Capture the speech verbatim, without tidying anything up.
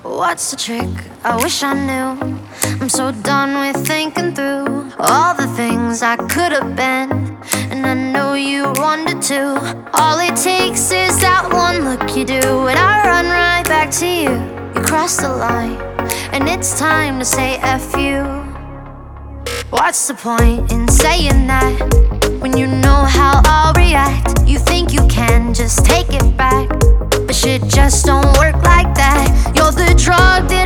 What's the trick? I wish I knew. I'm so done with thinking through all the things I could have been, and I know you wanted to. All it takes is that one look you do, and I run right back to you. You cross the line, and it's time to say F you. What's the point in saying that when you know how I'll react? You think you can just take it back, but shit just don't work like that. You're the drug